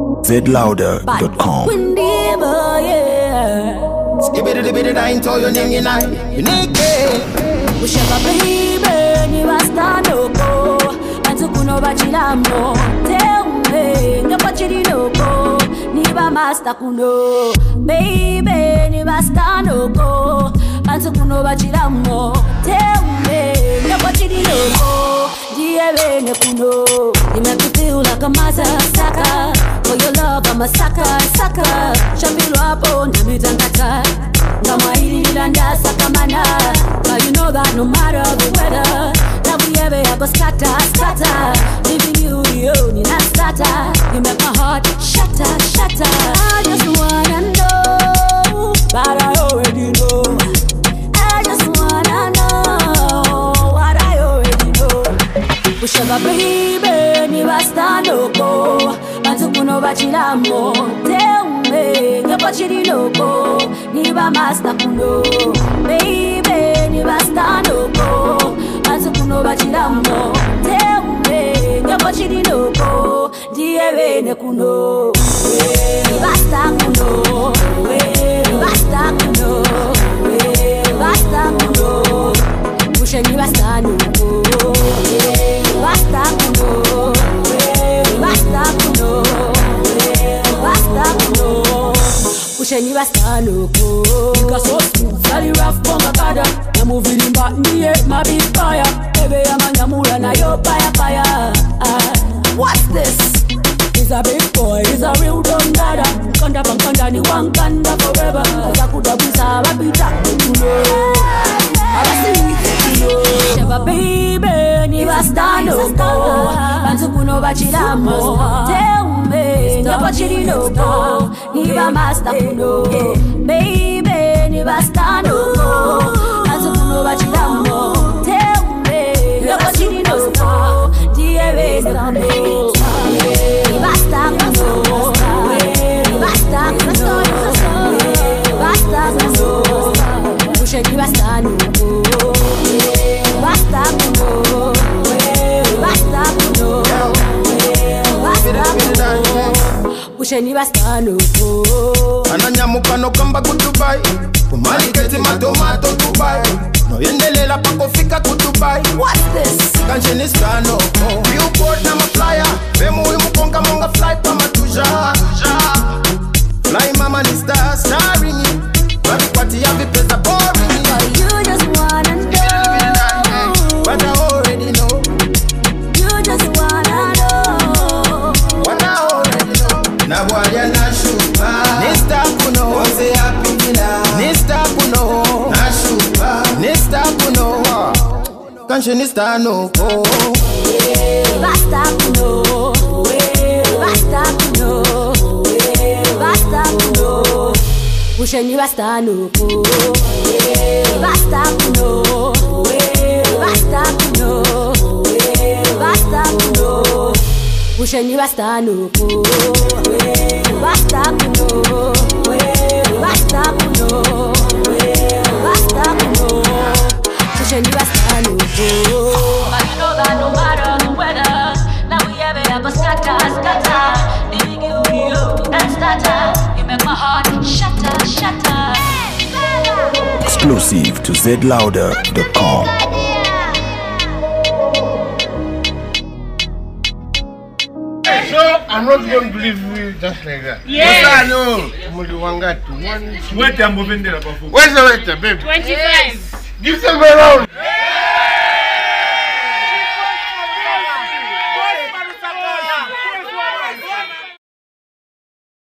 zlouder.com. Skibidi-di-bidi-di, to your name, unique. Ushaba baby, ni basta loko. Antukuno bachilamo, teume, nyopachiri loko. Ni ba master kuno, baby, ni basta loko. Antukuno bachilamo, teume, nyopachiri loko. Diye ne kuno, you make me feel like a mother sucker. For your love, I'm a sucker. Shabilo hapo, nami tangata. Ngama hili nilanda sakamana. But you know that no matter the weather, that we ever scatter. Leaving you nina starter. You make my heart shatter. I just wanna know, but I already know. I just wanna know what I already know. Ushaba baby, ni basta loko. Antukuno bachilamo, teume, nyopachiri loko. Ni ba master kuno, baby, ni basta loko. Antukuno bachilamo, teume, nyopachiri loko. Diye ne kuno, ni basta kuno, ni basta kuno, ni basta kuno. Pushe ni basta loko, ni basta kuno. Pusheni basta loko. Nigga so smooth, very rough, bonga kada. Na moving in back, me my big fire. Baby, I'm a nyamura na yo fire. What's this? He's a big boy, he's a real dumb dada. Kanda bankanda ni wankanda forever. Zakuda busa wapita kuno. Sheba baby, ni basta loko. Antukuno bachilamo, teume, nyopachiri loko. Ni ba master kuno, baby, ni basta loko. Antukuno bachilamo, teume, nyopachiri loko. Diye kuno, ni basta kuno, ni basta kuno, ni basta kuno. Pushe ni basta loko. Basta kuno, basta kuno, basta kuno. Pusheni basta loko. Ananyamuka no kamba ku Dubai. Kumaliketi matomato Dubai. No yendelela pa kufika ku Dubai. What's this? Kanjeni stano. Billboard na flyer. Bemu imukonga monga fly pa matuja. Fly mama ni starring it. Babi kwati ya vipesa boring. You just wanna know. But I already know. You just wanna know. What I already know. Na boya na shupa. Nista kuno. Ose happy kila. Nista kuno. Na shupa. Nista kuno. Kanshi nista no. Basta kuno. Basta kuno. Basta kuno. Pusheni basta loko. Basta kuno. Basta kuno. Basta kuno. Pusheni basta loko. Basta kuno. Basta kuno. Basta kuno. Pusheni basta loko. But you know that no matter the weather, now we ever scatter. Leaving you and starter. You make my heart shatter. Exclusive to zlouder.com. So I'm not going to leave you just like that. Yes. Yes, I know. Wait, I'm moving there. Where's the waiter, baby? 25. Give them a round.